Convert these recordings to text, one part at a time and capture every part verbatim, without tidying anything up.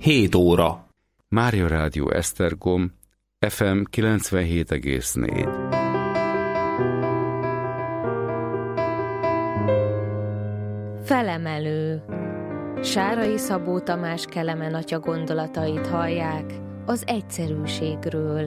hét óra. Mária Rádió Esztergom, ef em kilencvenhét egész négy. Felemelő. Sárai Szabó Tamás Kelemen atya gondolatait hallják az egyszerűségről.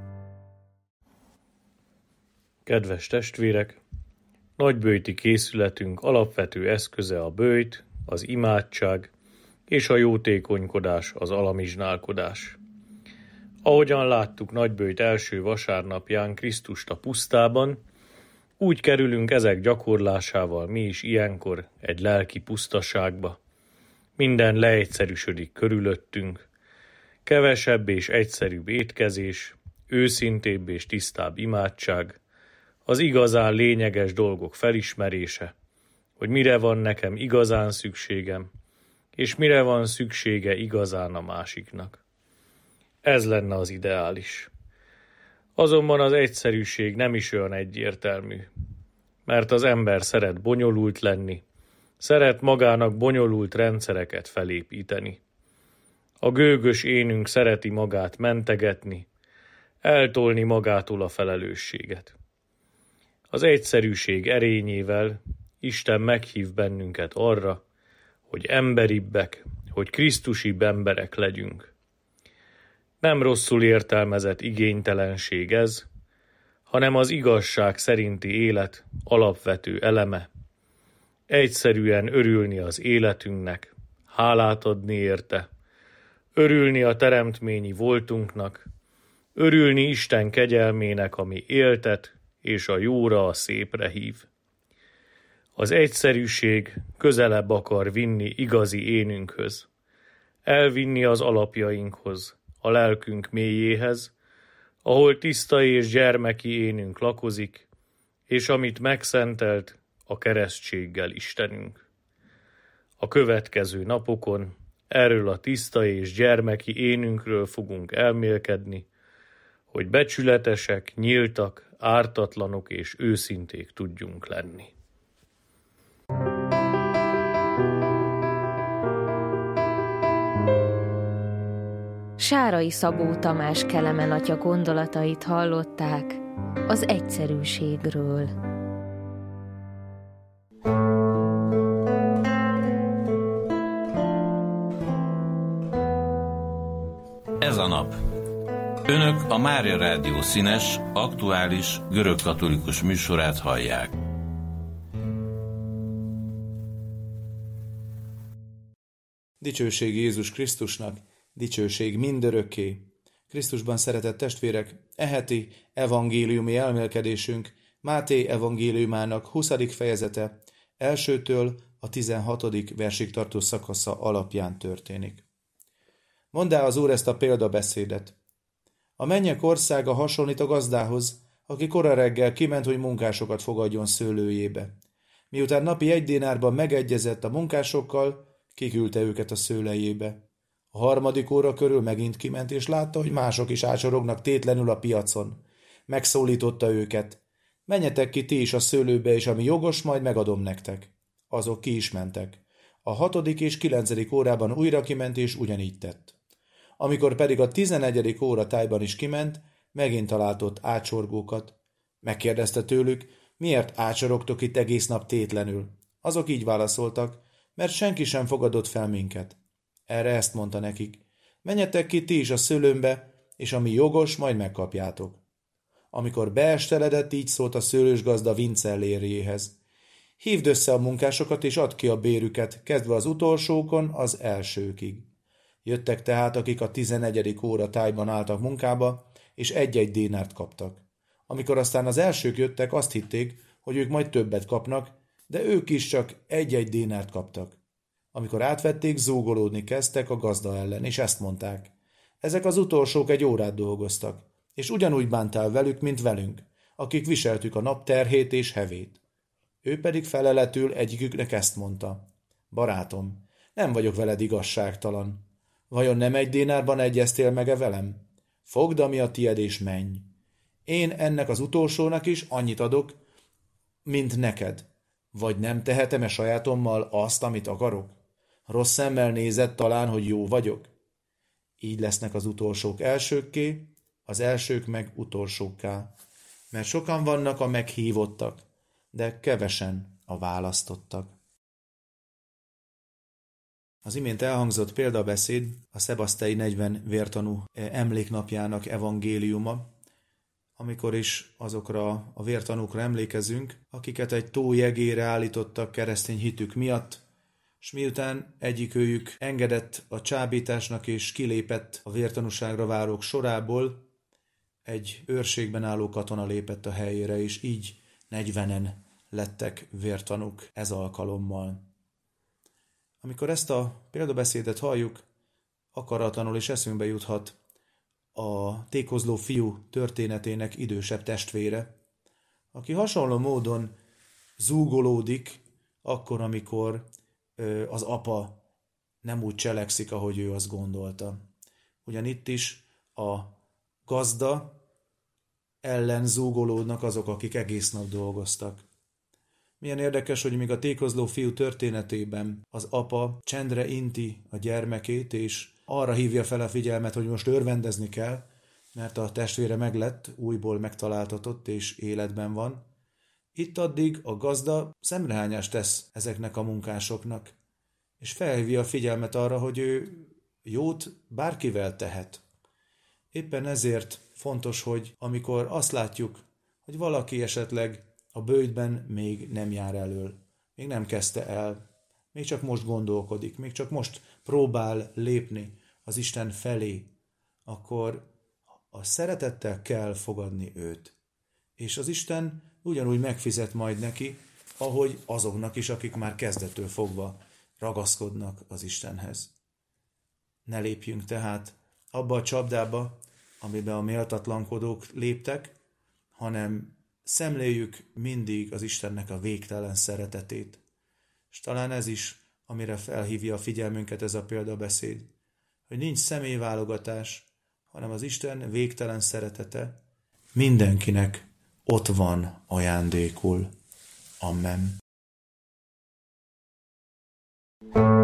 Kedves testvérek! Nagyböjti készületünk alapvető eszköze a böjt, az imádság és a jótékonykodás, az alamizsnálkodás. Ahogyan láttuk nagyböjt első vasárnapján Krisztust a pusztában, úgy kerülünk ezek gyakorlásával mi is ilyenkor egy lelki pusztaságba. Minden leegyszerűsödik körülöttünk, kevesebb és egyszerűbb étkezés, őszintébb és tisztább imádság, az igazán lényeges dolgok felismerése, hogy mire van nekem igazán szükségem, és mire van szüksége igazán a másiknak. Ez lenne az ideális. Azonban az egyszerűség nem is olyan egyértelmű, mert az ember szeret bonyolult lenni, szeret magának bonyolult rendszereket felépíteni. A gőgös énünk szereti magát mentegetni, eltolni magától a felelősséget. Az egyszerűség erényével Isten meghív bennünket arra, hogy emberibbek, hogy krisztusibb emberek legyünk. Nem rosszul értelmezett igénytelenség ez, hanem az igazság szerinti élet alapvető eleme. Egyszerűen örülni az életünknek, hálát adni érte, örülni a teremtményi voltunknak, örülni Isten kegyelmének, ami éltet, és a jóra, a szépre hív. Az egyszerűség közelebb akar vinni igazi énünkhöz, elvinni az alapjainkhoz, a lelkünk mélyéhez, ahol tiszta és gyermeki énünk lakozik, és amit megszentelt a keresztséggel Istenünk. A következő napokon erről a tiszta és gyermeki énünkről fogunk elmélkedni, hogy becsületesek, nyíltak, ártatlanok és őszinték tudjunk lenni. Sárai Szabó Tamás Kelemen atya gondolatait hallották az egyszerűségről. Ez a nap. Önök a Mária Rádió színes, aktuális, görögkatolikus műsorát hallják. Dicsőség Jézus Krisztusnak, dicsőség mindörökké. Krisztusban szeretett testvérek, e heti evangéliumi elmélkedésünk Máté evangéliumának huszadik fejezete elsőtől a tizenhatodik versig tartó szakasza alapján történik. Mondd az Úr ezt a példabeszédet. A mennyek országa hasonlít a gazdához, aki kora reggel kiment, hogy munkásokat fogadjon szőlőjébe. Miután napi egy dénárban megegyezett a munkásokkal, kiküldte őket a szőlejébe. A harmadik óra körül megint kiment, és látta, hogy mások is ácsorognak tétlenül a piacon. Megszólította őket. Menjetek ki ti is a szőlőbe, és ami jogos, majd megadom nektek. Azok ki is mentek. A hatodik és kilencedik órában újra kiment, és ugyanígy tett. Amikor pedig a tizenegyedik óra tájban is kiment, megint talált ott ácsorgókat. Megkérdezte tőlük, miért ácsorogtok itt egész nap tétlenül? Azok így válaszoltak, mert senki sem fogadott fel minket. Erre ezt mondta nekik, menjetek ki ti is a szőlőmbe, és ami jogos, majd megkapjátok. Amikor beesteledett, így szólt a szőlősgazda vincellérjéhez. Hívd össze a munkásokat, és add ki a bérüket, kezdve az utolsókon az elsőkig. Jöttek tehát, akik a tizenegyedik óra tájban álltak munkába, és egy-egy dénárt kaptak. Amikor aztán az elsők jöttek, azt hitték, hogy ők majd többet kapnak, de ők is csak egy-egy dénárt kaptak. Amikor átvették, zúgolódni kezdtek a gazda ellen, és ezt mondták. Ezek az utolsók egy órát dolgoztak, és ugyanúgy bántál velük, mint velünk, akik viseltük a nap terhét és hevét. Ő pedig feleletül egyiküknek ezt mondta. Barátom, nem vagyok veled igazságtalan. Vajon nem egy dénárban egyeztél meg-e velem? Fogd, ami a tied, és menj. Én ennek az utolsónak is annyit adok, mint neked. Vagy nem tehetem-e sajátommal azt, amit akarok? Rossz szemmel nézed talán, hogy jó vagyok? Így lesznek az utolsók elsőkké, az elsők meg utolsókká. Mert sokan vannak a meghívottak, de kevesen a választottak. Az imént elhangzott példabeszéd a szebasztei negyven vértanú emléknapjának evangéliuma, amikor is azokra a vértanúkra emlékezünk, akiket egy tó jegére állítottak keresztény hitük miatt, s miután egyikőjük engedett a csábításnak és kilépett a vértanúságra várók sorából, egy őrségben álló katona lépett a helyére, és így negyvenen lettek vértanúk ez alkalommal. Amikor ezt a példabeszédet halljuk, akaratlanul is eszünkbe juthat a tékozló fiú történetének idősebb testvére, aki hasonló módon zúgolódik akkor, amikor az apa nem úgy cselekszik, ahogy ő azt gondolta. Ugyan itt is a gazda ellen zúgolódnak azok, akik egész nap dolgoztak. Milyen érdekes, hogy még a tékozló fiú történetében az apa csendre inti a gyermekét, és arra hívja fel a figyelmet, hogy most örvendezni kell, mert a testvére meglett, újból megtaláltatott és életben van. Itt addig a gazda szemrehányást tesz ezeknek a munkásoknak, és felhívja a figyelmet arra, hogy ő jót bárkivel tehet. Éppen ezért fontos, hogy amikor azt látjuk, hogy valaki esetleg a böjtben még nem jár elől, még nem kezdte el, még csak most gondolkodik, még csak most próbál lépni az Isten felé, akkor a szeretettel kell fogadni őt. És az Isten ugyanúgy megfizet majd neki, ahogy azoknak is, akik már kezdettől fogva ragaszkodnak az Istenhez. Ne lépjünk tehát abba a csapdába, amiben a méltatlankodók léptek, hanem szemléljük mindig az Istennek a végtelen szeretetét. És talán ez is, amire felhívja a figyelmünket ez a példabeszéd, hogy nincs személyválogatás, hanem az Isten végtelen szeretete mindenkinek ott van ajándékul. Amen.